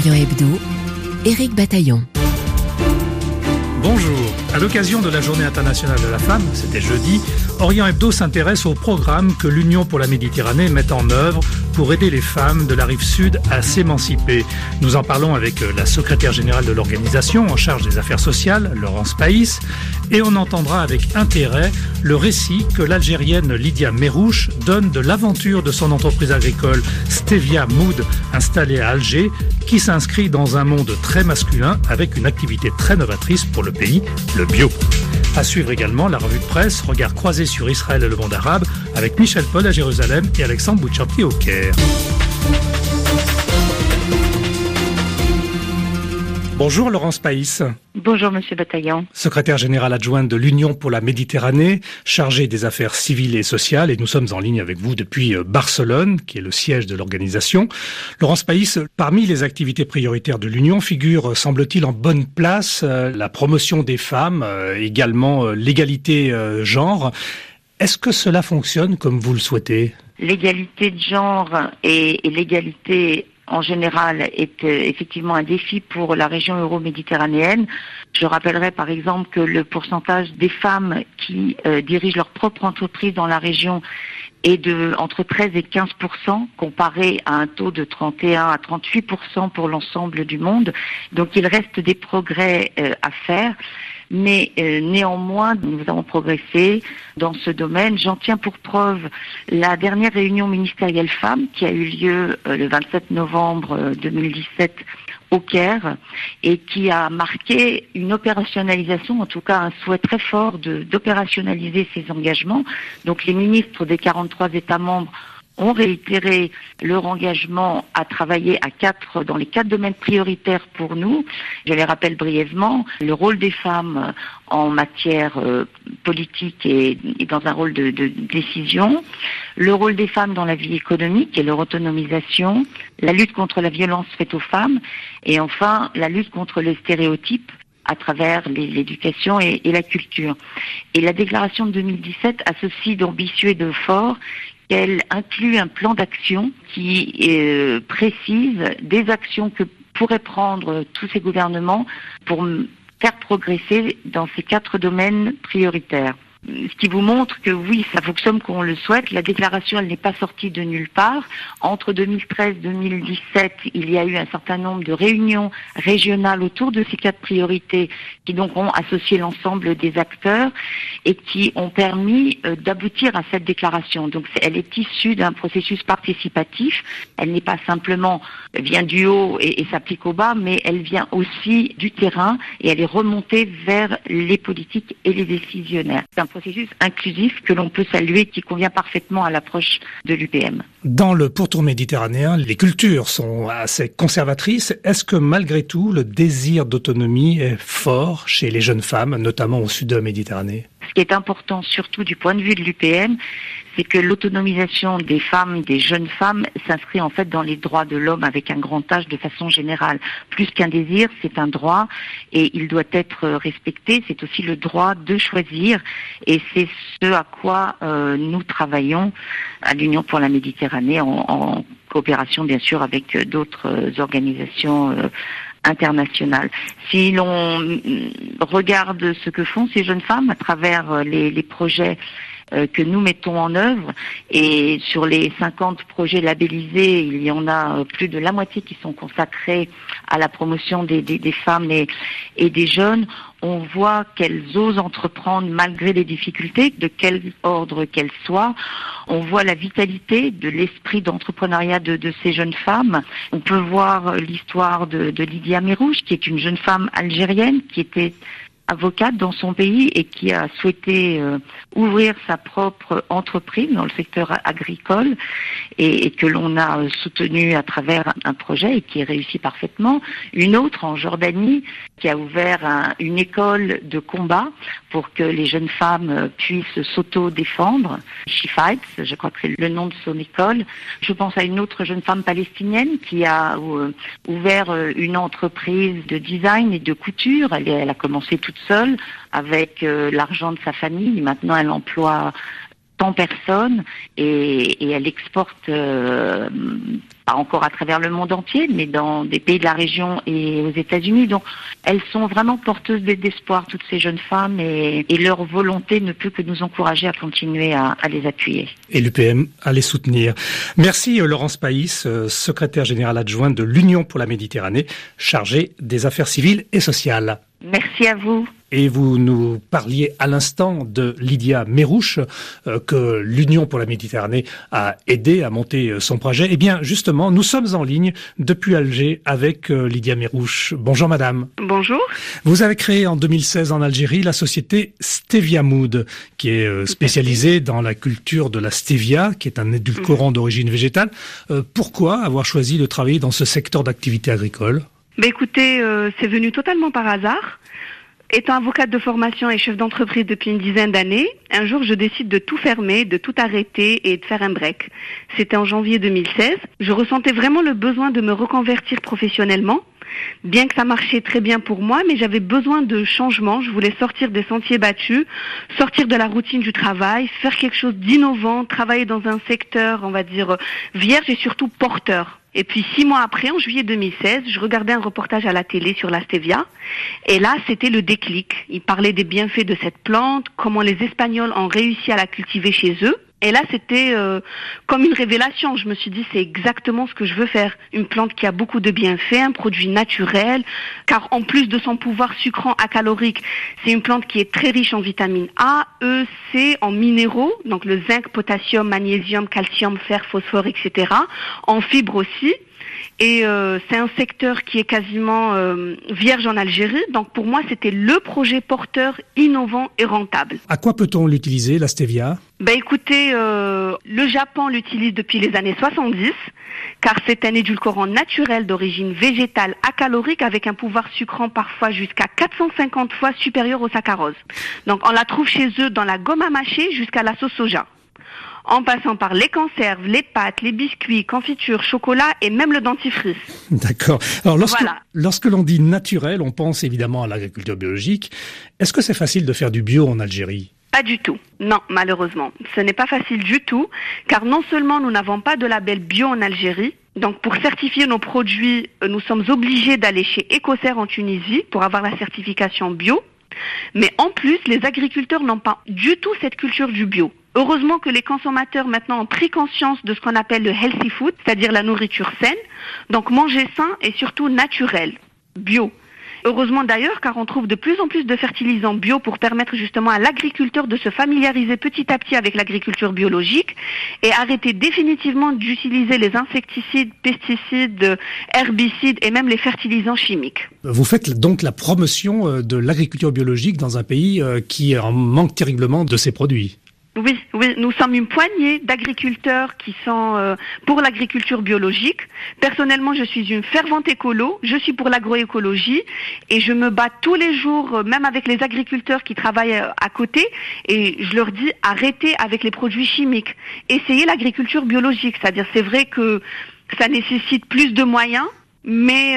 Orient Hebdo, Éric Bataillon. Bonjour. À l'occasion de la Journée internationale de la femme, c'était jeudi, Orient Hebdo s'intéresse au programme que l'Union pour la Méditerranée met en œuvre pour aider les femmes de la rive sud à s'émanciper. Nous en parlons avec la secrétaire générale de l'organisation en charge des affaires sociales, Laurence Païs, et on entendra avec intérêt le récit que l'Algérienne Lydia Merouche donne de l'aventure de son entreprise agricole Stevia Mood, installée à Alger, qui s'inscrit dans un monde très masculin avec une activité très novatrice pour le pays, le bio. À suivre également la revue de presse Regard croisé sur Israël et le monde arabe avec Michel Paul à Jérusalem et Alexandre Bouchampi au Caire. Bonjour Laurence Païs. Bonjour Monsieur Bataillon. Secrétaire générale adjointe de l'Union pour la Méditerranée, chargée des affaires civiles et sociales, et nous sommes en ligne avec vous depuis Barcelone, qui est le siège de l'organisation. Laurence Païs, parmi les activités prioritaires de l'Union figure, semble-t-il, en bonne place la promotion des femmes, également l'égalité genre. Est-ce que cela fonctionne comme vous le souhaitez ? L'égalité de genre et l'égalité en général est effectivement un défi pour la région euro-méditerranéenne. Je rappellerai par exemple que le pourcentage des femmes qui dirigent leur propre entreprise dans la région est de entre 13 et 15%, comparé à un taux de 31 à 38% pour l'ensemble du monde. Donc il reste des progrès à faire. Mais néanmoins, nous avons progressé dans ce domaine. J'en tiens pour preuve la dernière réunion ministérielle femmes qui a eu lieu le 27 novembre 2017 au Caire et qui a marqué une opérationnalisation, en tout cas un souhait très fort d'opérationnaliser ces engagements. Donc les ministres des 43 États membres ont réitéré leur engagement à travailler dans les 4 domaines prioritaires pour nous. Je les rappelle brièvement, le rôle des femmes en matière politique et dans un rôle de décision, le rôle des femmes dans la vie économique et leur autonomisation, la lutte contre la violence faite aux femmes et enfin la lutte contre les stéréotypes à travers l'éducation et la culture. Et la déclaration de 2017 a ceci d'ambitieux et de fort. Elle inclut un plan d'action qui précise des actions que pourraient prendre tous ces gouvernements pour faire progresser dans ces 4 domaines prioritaires. Ce qui vous montre que oui, ça fonctionne comme on le souhaite. La déclaration, elle n'est pas sortie de nulle part. Entre 2013 et 2017, il y a eu un certain nombre de réunions régionales autour de ces 4 priorités qui donc ont associé l'ensemble des acteurs et qui ont permis d'aboutir à cette déclaration. Donc elle est issue d'un processus participatif. Elle n'est pas simplement vient du haut et s'applique au bas, mais elle vient aussi du terrain et elle est remontée vers les politiques et les décisionnaires. C'est un processus inclusif que l'on peut saluer, qui convient parfaitement à l'approche de l'UPM. Dans le pourtour méditerranéen, les cultures sont assez conservatrices. Est-ce que malgré tout, le désir d'autonomie est fort chez les jeunes femmes, notamment au sud de la Méditerranée ? Ce qui est important, surtout du point de vue de l'UPM, c'est que l'autonomisation des femmes, des jeunes femmes, s'inscrit en fait dans les droits de l'homme avec un grand H de façon générale. Plus qu'un désir, c'est un droit et il doit être respecté. C'est aussi le droit de choisir et c'est ce à quoi nous travaillons à l'Union pour la Méditerranée en coopération bien sûr avec d'autres organisations internationale. Si l'on regarde ce que font ces jeunes femmes à travers les projets que nous mettons en œuvre, et sur les 50 projets labellisés, il y en a plus de la moitié qui sont consacrés à la promotion des femmes et des jeunes, on voit qu'elles osent entreprendre malgré les difficultés, de quel ordre qu'elles soient. On voit la vitalité de l'esprit d'entrepreneuriat de ces jeunes femmes. On peut voir l'histoire de Lydia Merouche, qui est une jeune femme algérienne qui était avocate dans son pays et qui a souhaité ouvrir sa propre entreprise dans le secteur agricole et que l'on a soutenu à travers un projet et qui réussit parfaitement. Une autre en Jordanie qui a ouvert une école de combat pour que les jeunes femmes puissent s'auto-défendre. She Fights, je crois que c'est le nom de son école. Je pense à une autre jeune femme palestinienne qui a ouvert une entreprise de design et de couture. Elle a commencé toute seule avec l'argent de sa famille. Maintenant, elle emploie 100 personnes et elle exporte pas encore à travers le monde entier, mais dans des pays de la région et aux États-Unis. Donc, elles sont vraiment porteuses d'espoir, toutes ces jeunes femmes, et leur volonté ne peut que nous encourager à continuer à les appuyer. Et l'UPM à les soutenir. Merci Laurence Païs, secrétaire générale adjointe de l'Union pour la Méditerranée, chargée des affaires civiles et sociales. Merci à vous. Et vous nous parliez à l'instant de Lydia Merouche, que l'Union pour la Méditerranée a aidé à monter son projet. Eh bien, justement, nous sommes en ligne depuis Alger avec Lydia Merouche. Bonjour madame. Bonjour. Vous avez créé en 2016 en Algérie la société Stevia Mood, qui est spécialisée dans la culture de la stevia, qui est un édulcorant d'origine végétale. Pourquoi avoir choisi de travailler dans ce secteur d'activité agricole ? Écoutez, c'est venu totalement par hasard. Étant avocate de formation et chef d'entreprise depuis une dizaine d'années, un jour je décide de tout fermer, de tout arrêter et de faire un break. C'était en janvier 2016. Je ressentais vraiment le besoin de me reconvertir professionnellement. Bien que ça marchait très bien pour moi, mais j'avais besoin de changement. Je voulais sortir des sentiers battus, sortir de la routine du travail, faire quelque chose d'innovant, travailler dans un secteur, on va dire, vierge et surtout porteur. Et puis 6 mois après, en juillet 2016, je regardais un reportage à la télé sur la stevia. Et là, c'était le déclic. Il parlait des bienfaits de cette plante, comment les Espagnols ont réussi à la cultiver chez eux. Et là, c'était comme une révélation. Je me suis dit, c'est exactement ce que je veux faire. Une plante qui a beaucoup de bienfaits, un produit naturel, car en plus de son pouvoir sucrant acalorique, c'est une plante qui est très riche en vitamines A, E, C, en minéraux, donc le zinc, potassium, magnésium, calcium, fer, phosphore, etc. En fibres aussi. Et c'est un secteur qui est quasiment vierge en Algérie. Donc pour moi, c'était le projet porteur, innovant et rentable. À quoi peut-on l'utiliser, la stevia ? Écoutez, le Japon l'utilise depuis les années 70, car c'est un édulcorant naturel d'origine végétale acalorique avec un pouvoir sucrant parfois jusqu'à 450 fois supérieur au saccharose. Donc on la trouve chez eux dans la gomme à mâcher jusqu'à la sauce soja, en passant par les conserves, les pâtes, les biscuits, confitures, chocolat et même le dentifrice. D'accord. Alors lorsque l'on dit naturel, on pense évidemment à l'agriculture biologique. Est-ce que c'est facile de faire du bio en Algérie ? Pas du tout. Non, malheureusement. Ce n'est pas facile du tout, car non seulement nous n'avons pas de label bio en Algérie, donc pour certifier nos produits, nous sommes obligés d'aller chez Ecocer en Tunisie pour avoir la certification bio, mais en plus, les agriculteurs n'ont pas du tout cette culture du bio. Heureusement que les consommateurs maintenant ont pris conscience de ce qu'on appelle le healthy food, c'est-à-dire la nourriture saine, donc manger sain et surtout naturel, bio. Heureusement d'ailleurs, car on trouve de plus en plus de fertilisants bio pour permettre justement à l'agriculteur de se familiariser petit à petit avec l'agriculture biologique et arrêter définitivement d'utiliser les insecticides, pesticides, herbicides et même les fertilisants chimiques. Vous faites donc la promotion de l'agriculture biologique dans un pays qui en manque terriblement de ces produits. Oui, nous sommes une poignée d'agriculteurs qui sont pour l'agriculture biologique. Personnellement, je suis une fervente écolo, je suis pour l'agroécologie et je me bats tous les jours, même avec les agriculteurs qui travaillent à côté, et je leur dis arrêtez avec les produits chimiques, essayez l'agriculture biologique. C'est-à-dire, c'est vrai que ça nécessite plus de moyens, mais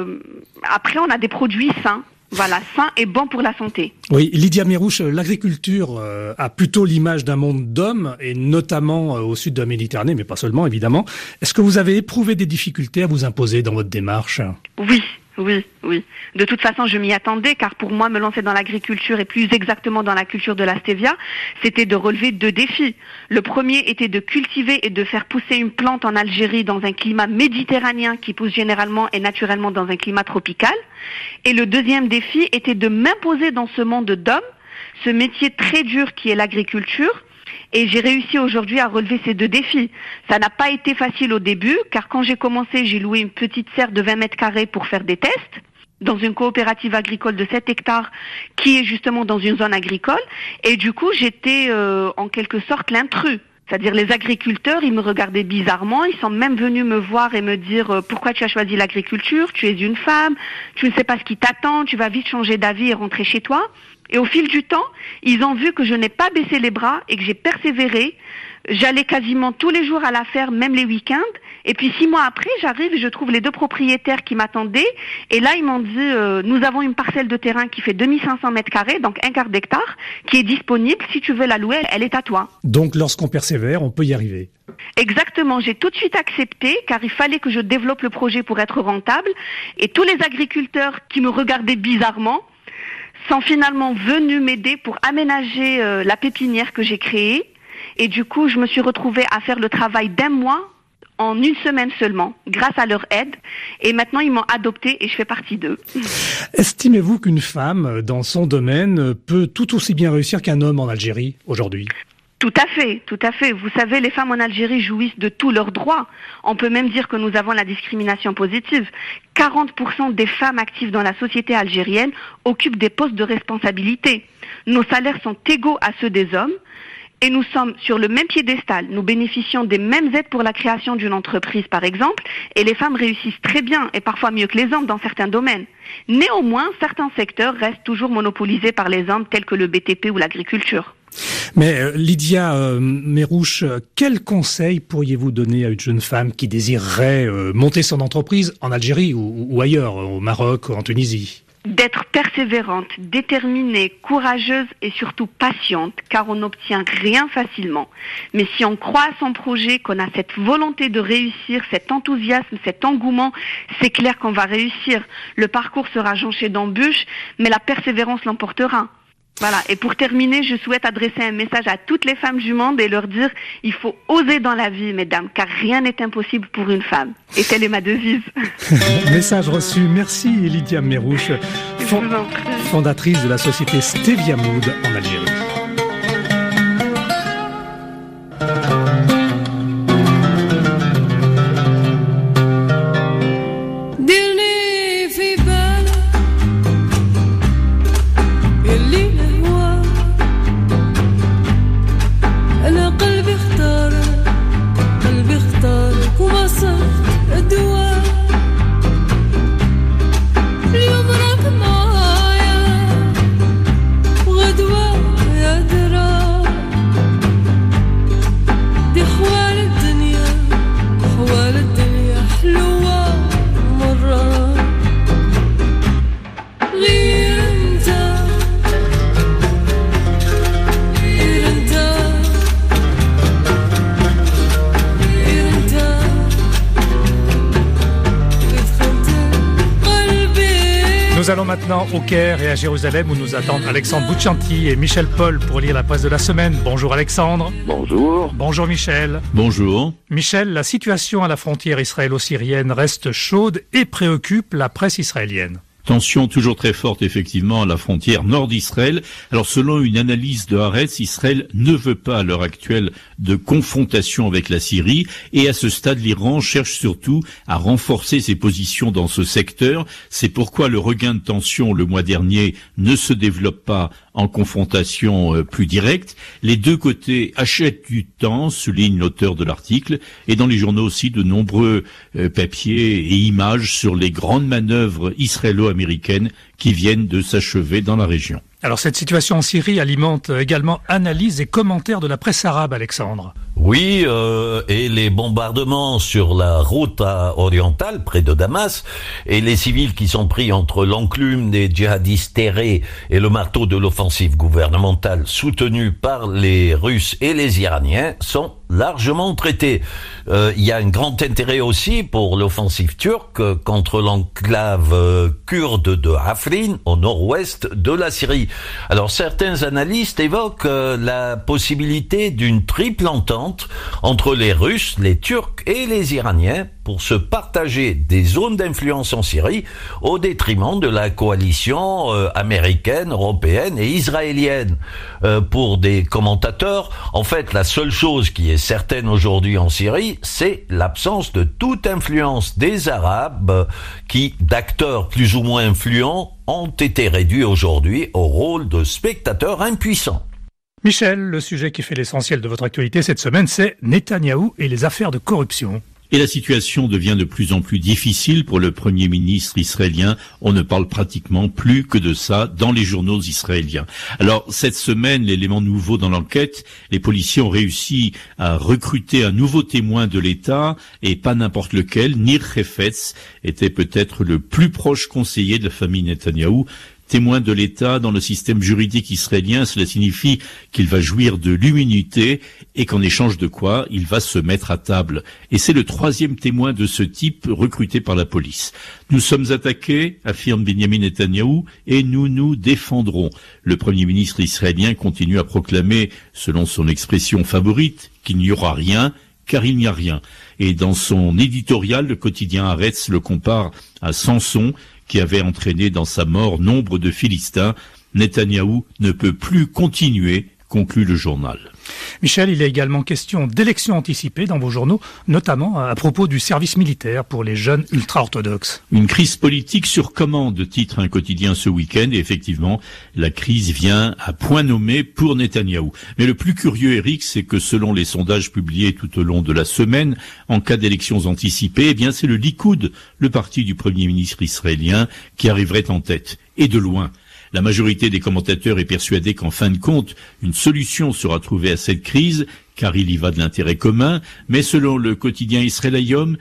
après on a des produits sains. Voilà, sain et bon pour la santé. Oui, Lydia Merouche, l'agriculture a plutôt l'image d'un monde d'hommes, et notamment au sud de la Méditerranée, mais pas seulement évidemment. Est-ce que vous avez éprouvé des difficultés à vous imposer dans votre démarche ? Oui. De toute façon, je m'y attendais, car pour moi, me lancer dans l'agriculture et plus exactement dans la culture de la stevia, c'était de relever 2 défis. Le premier était de cultiver et de faire pousser une plante en Algérie dans un climat méditerranéen qui pousse généralement et naturellement dans un climat tropical. Et le deuxième défi était de m'imposer dans ce monde d'hommes, ce métier très dur qui est l'agriculture. Et j'ai réussi aujourd'hui à relever ces 2 défis. Ça n'a pas été facile au début, car quand j'ai commencé, j'ai loué une petite serre de 20 mètres carrés pour faire des tests, dans une coopérative agricole de 7 hectares, qui est justement dans une zone agricole. Et du coup, j'étais en quelque sorte l'intrus. C'est-à-dire les agriculteurs, ils me regardaient bizarrement, ils sont même venus me voir et me dire pourquoi tu as choisi l'agriculture, tu es une femme, tu ne sais pas ce qui t'attend, tu vas vite changer d'avis et rentrer chez toi. Et au fil du temps, ils ont vu que je n'ai pas baissé les bras et que j'ai persévéré. J'allais quasiment tous les jours à la ferme, même les week-ends. Et puis 6 mois après, j'arrive et je trouve les 2 propriétaires qui m'attendaient. Et là, ils m'ont dit, nous avons une parcelle de terrain qui fait 2500 mètres carrés, donc 1/4 d'hectare, qui est disponible. Si tu veux la louer, elle est à toi. Donc lorsqu'on persévère, on peut y arriver. Exactement, j'ai tout de suite accepté car il fallait que je développe le projet pour être rentable. Et tous les agriculteurs qui me regardaient bizarrement sont finalement venus m'aider pour aménager la pépinière que j'ai créée. Et du coup, je me suis retrouvée à faire le travail d'1 mois en 1 semaine seulement, grâce à leur aide. Et maintenant, ils m'ont adoptée et je fais partie d'eux. Estimez-vous qu'une femme, dans son domaine, peut tout aussi bien réussir qu'un homme en Algérie, aujourd'hui ? Tout à fait, tout à fait. Vous savez, les femmes en Algérie jouissent de tous leurs droits. On peut même dire que nous avons la discrimination positive. 40% des femmes actives dans la société algérienne occupent des postes de responsabilité. Nos salaires sont égaux à ceux des hommes. Et nous sommes sur le même piédestal. Nous bénéficions des mêmes aides pour la création d'une entreprise, par exemple, et les femmes réussissent très bien, et parfois mieux que les hommes dans certains domaines. Néanmoins, certains secteurs restent toujours monopolisés par les hommes, tels que le BTP ou l'agriculture. Mais Lydia Merouche, quel conseil pourriez-vous donner à une jeune femme qui désirerait monter son entreprise en Algérie ou ailleurs, au Maroc, en Tunisie ? D'être persévérante, déterminée, courageuse et surtout patiente, car on n'obtient rien facilement. Mais si on croit à son projet, qu'on a cette volonté de réussir, cet enthousiasme, cet engouement, c'est clair qu'on va réussir. Le parcours sera jonché d'embûches, mais la persévérance l'emportera. Voilà. Et pour terminer, je souhaite adresser un message à toutes les femmes du monde et leur dire, il faut oser dans la vie, mesdames, car rien n'est impossible pour une femme. Et telle est ma devise. Message reçu. Merci Lydia Merouche, fondatrice de la société Stevia Mood en Algérie. Nous allons maintenant au Caire et à Jérusalem où nous attendent Alexandre Bouchanti et Michel Paul pour lire la presse de la semaine. Bonjour Alexandre. Bonjour. Bonjour Michel. Bonjour. Michel, la situation à la frontière israélo-syrienne reste chaude et préoccupe la presse israélienne. Tension toujours très forte, effectivement, à la frontière nord d'Israël. Alors, selon une analyse de Haaretz, Israël ne veut pas, à l'heure actuelle, de confrontation avec la Syrie. Et à ce stade, l'Iran cherche surtout à renforcer ses positions dans ce secteur. C'est pourquoi le regain de tension le mois dernier ne se développe pas en confrontation plus directe. Les deux côtés achètent du temps, souligne l'auteur de l'article. Et dans les journaux aussi, de nombreux papiers et images sur les grandes manœuvres israélo-américaines qui viennent de s'achever dans la région. Alors cette situation en Syrie alimente également analyses et commentaires de la presse arabe, Alexandre. Oui, et les bombardements sur la route orientale près de Damas et les civils qui sont pris entre l'enclume des djihadistes terrés et le marteau de l'offensive gouvernementale soutenue par les Russes et les Iraniens sont largement traités. Il y a un grand intérêt aussi pour l'offensive turque contre l'enclave kurde de Afrin au nord-ouest de la Syrie. Alors certains analystes évoquent la possibilité d'une triple entente entre les Russes, les Turcs et les Iraniens pour se partager des zones d'influence en Syrie au détriment de la coalition américaine, européenne et israélienne. Pour des commentateurs, en fait, la seule chose qui est certaine aujourd'hui en Syrie, c'est l'absence de toute influence des Arabes qui, d'acteurs plus ou moins influents, ont été réduits aujourd'hui au rôle de spectateurs impuissants. Michel, le sujet qui fait l'essentiel de votre actualité cette semaine, c'est Netanyahou et les affaires de corruption. Et la situation devient de plus en plus difficile pour le Premier ministre israélien. On ne parle pratiquement plus que de ça dans les journaux israéliens. Alors, cette semaine, l'élément nouveau dans l'enquête, les policiers ont réussi à recruter un nouveau témoin de l'État, et pas n'importe lequel. Nir Hefetz était peut-être le plus proche conseiller de la famille Netanyahou. Témoin de l'État dans le système juridique israélien, cela signifie qu'il va jouir de l'immunité et qu'en échange de quoi, il va se mettre à table. Et c'est le troisième témoin de ce type recruté par la police. Nous sommes attaqués, affirme Benjamin Netanyahou, et nous nous défendrons. Le Premier ministre israélien continue à proclamer, selon son expression favorite, qu'il n'y aura rien, car il n'y a rien. Et dans son éditorial, le quotidien Haaretz le compare à Samson, qui avait entraîné dans sa mort nombre de Philistins. Netanyahou ne peut plus continuer, conclut le journal. Michel, il est également question d'élections anticipées dans vos journaux, notamment à propos du service militaire pour les jeunes ultra-orthodoxes. Une crise politique sur commande, titre un quotidien ce week-end, et effectivement, la crise vient à point nommé pour Netanyahou. Mais le plus curieux, Eric, c'est que selon les sondages publiés tout au long de la semaine, en cas d'élections anticipées, eh bien, c'est le Likoud, le parti du Premier ministre israélien, qui arriverait en tête, et de loin. La majorité des commentateurs est persuadée qu'en fin de compte, une solution sera trouvée à cette crise, car il y va de l'intérêt commun, mais selon le quotidien Israël Hayom,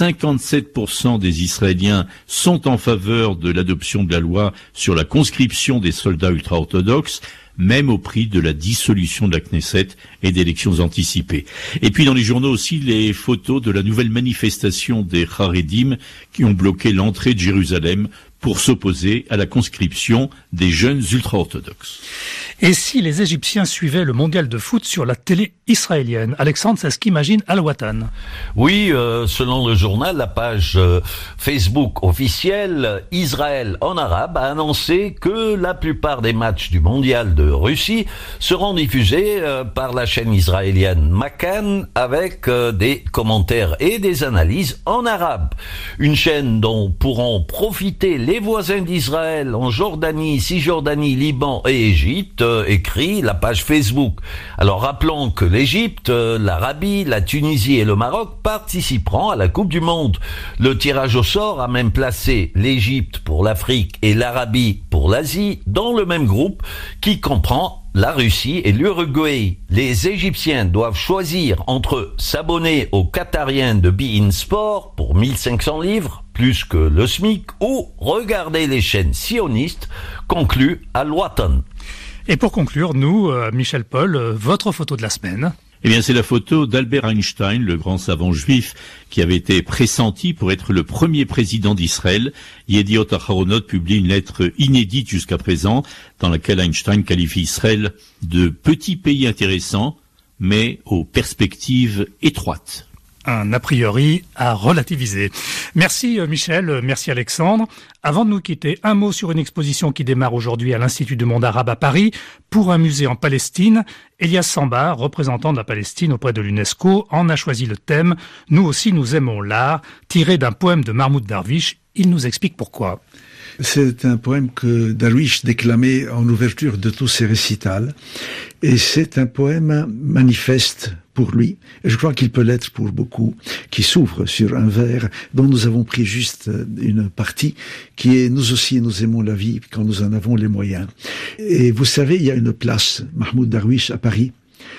57% des Israéliens sont en faveur de l'adoption de la loi sur la conscription des soldats ultra-orthodoxes, même au prix de la dissolution de la Knesset et d'élections anticipées. Et puis dans les journaux aussi, les photos de la nouvelle manifestation des Haredim qui ont bloqué l'entrée de Jérusalem pour s'opposer à la conscription des jeunes ultra-orthodoxes. Et si les Égyptiens suivaient le mondial de foot sur la télé israélienne? Alexandre, c'est ce qu'imagine Al-Watan. Oui, selon le journal, la page Facebook officielle Israël en arabe a annoncé que la plupart des matchs du mondial de Russie seront diffusés par la chaîne israélienne Makan avec des commentaires et des analyses en arabe. Une chaîne dont pourront profiter les voisins d'Israël en Jordanie, Cisjordanie, Liban et Égypte, écrit la page Facebook. Alors rappelons que l'Égypte, l'Arabie, la Tunisie et le Maroc participeront à la Coupe du Monde. Le tirage au sort a même placé l'Égypte pour l'Afrique et l'Arabie pour l'Asie dans le même groupe qui comprend la Russie et l'Uruguay. Les Égyptiens doivent choisir entre s'abonner aux Qatariens de beIN Sport pour 1500 livres, plus que le SMIC, ou regarder les chaînes sionistes, conclut Al-Watan. Et pour conclure, nous, Michel Paul, votre photo de la semaine. Eh bien, c'est la photo d'Albert Einstein, le grand savant juif, qui avait été pressenti pour être le premier président d'Israël. Yediot Aharonot publie une lettre inédite jusqu'à présent, dans laquelle Einstein qualifie Israël de petit pays intéressant, mais aux perspectives étroites. Un a priori à relativiser. Merci Michel, merci Alexandre. Avant de nous quitter, un mot sur une exposition qui démarre aujourd'hui à l'Institut du Monde Arabe à Paris pour un musée en Palestine. Elias Samba, représentant de la Palestine auprès de l'UNESCO, en a choisi le thème « Nous aussi nous aimons l'art », tiré d'un poème de Mahmoud Darwish. Il nous explique pourquoi. C'est un poème que Darwish déclamait en ouverture de tous ses récitals. Et c'est un poème manifeste pour lui, et je crois qu'il peut l'être pour beaucoup, qui s'ouvre sur un vers dont nous avons pris juste une partie, qui est « Nous aussi nous aimons la vie quand nous en avons les moyens ». Et vous savez, il y a une place, Mahmoud Darwish, à Paris,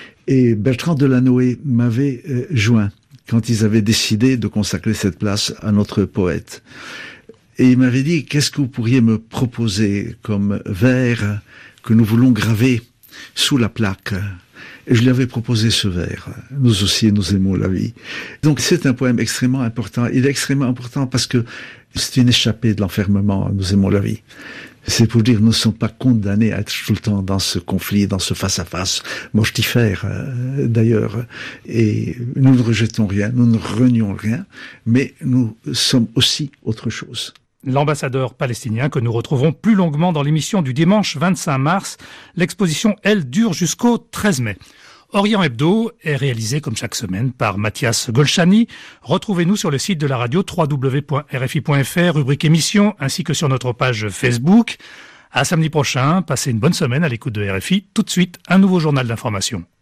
et Bertrand Delanoë m'avait joint quand ils avaient décidé de consacrer cette place à notre poète. Et il m'avait dit, qu'est-ce que vous pourriez me proposer comme vers que nous voulons graver sous la plaque? Et je lui avais proposé ce vers. Nous aussi, nous aimons la vie. Donc c'est un poème extrêmement important. Il est extrêmement important parce que c'est une échappée de l'enfermement. Nous aimons la vie. C'est pour dire, nous ne sommes pas condamnés à être tout le temps dans ce conflit, dans ce face-à-face mortifère, d'ailleurs. Et nous ne rejetons rien, nous ne renions rien, mais nous sommes aussi autre chose. L'ambassadeur palestinien que nous retrouverons plus longuement dans l'émission du dimanche 25 mars. L'exposition, elle, dure jusqu'au 13 mai. Orient Hebdo est réalisé comme chaque semaine par Mathias Golchani. Retrouvez-nous sur le site de la radio www.rfi.fr, rubrique émission, ainsi que sur notre page Facebook. À samedi prochain, passez une bonne semaine à l'écoute de RFI. Tout de suite, un nouveau journal d'information.